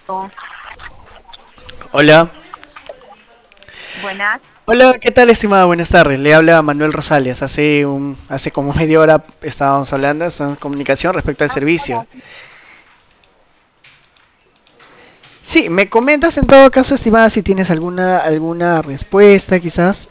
Oh, Hola. buenas. Hola, ¿qué tal, estimada? Buenas tardes. Le habla Manuel Rosales. Hace como media hora estábamos hablando, estamos en comunicación respecto al Ah, servicio. hola. Sí, me comentas en todo caso, estimada, si tienes alguna respuesta, quizás.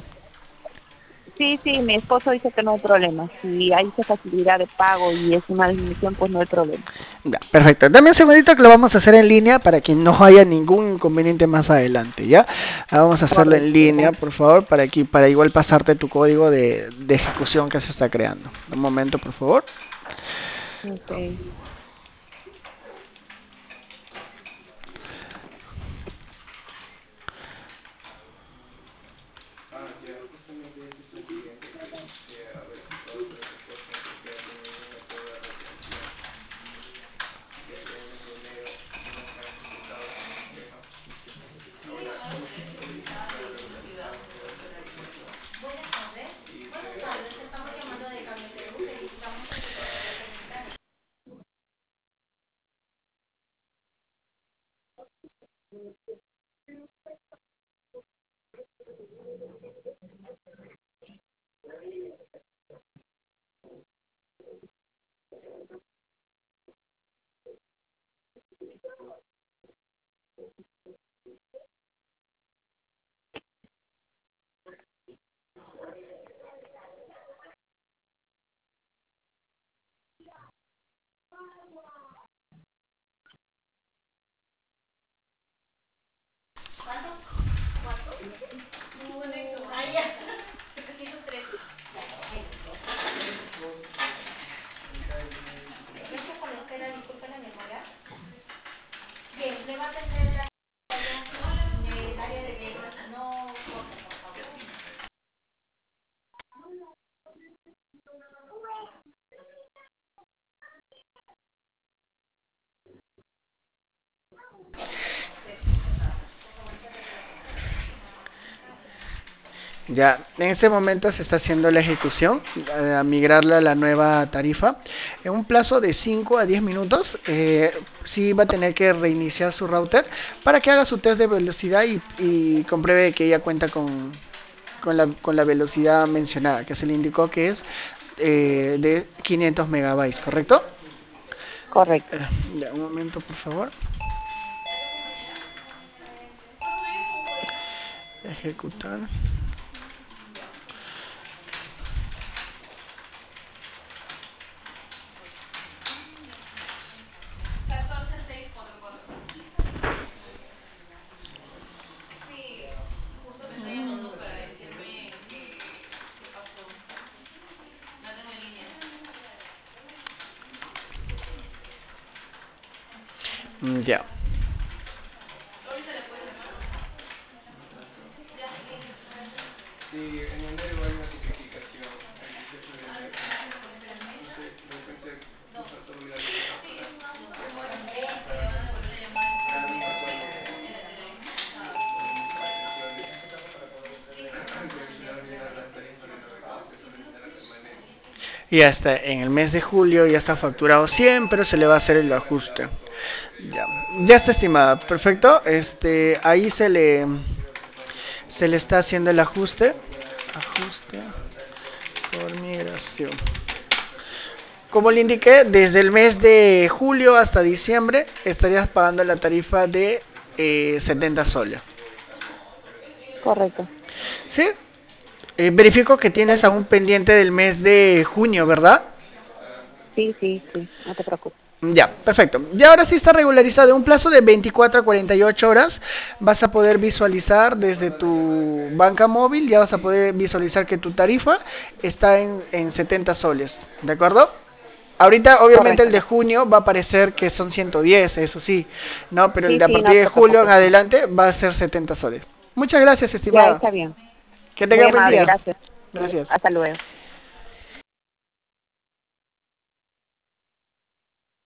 Sí, sí, mi esposo dice que no hay problema. Si hay esa facilidad de pago y es una disminución, pues no hay problema. Ya, perfecto. Dame un segundito que lo vamos a hacer en línea para que no haya ningún inconveniente más adelante, ¿ya? Vamos a hacerlo en Correcto, línea, gracias. por favor, para igual pasarte tu código de ejecución que se está creando. Un momento, por favor. Okay. Ya, en este momento se está haciendo la ejecución, a migrarla a la nueva tarifa. En un plazo de 5 a 10 minutos, sí va a tener que reiniciar su router para que haga su test de velocidad y compruebe que ya cuenta con la velocidad mencionada, que se le indicó que es de 500 megabytes, ¿correcto? Correcto. Ya, un momento, por favor. Ejecutar. Ya. Y hasta en el mes de julio ya está facturado 100, pero se le va a hacer el ajuste. Ya, ya está estimada, perfecto. Ahí se le está haciendo el ajuste. Ajuste por migración. Como le indiqué, desde el mes de julio hasta diciembre estarías pagando la tarifa de 70 soles. Correcto. ¿Sí? Verifico que tienes Perfecto. aún pendiente del mes de junio, ¿verdad? Sí, sí, sí. No te preocupes. Ya, perfecto. Y ahora sí está regularizado. En un plazo de 24 a 48 horas vas a poder visualizar desde tu banca móvil, ya vas a poder visualizar que tu tarifa está en 70 soles. ¿De acuerdo? Ahorita, obviamente, el Correcto. de junio va a aparecer que son 110, eso sí, ¿no? Pero el Sí, de a sí, no partir de te julio en preocupes. adelante va a ser 70 soles. Muchas gracias, Ya estimada. está bien. Que Muy tenga buen amable, día. gracias. Gracias. Hasta luego.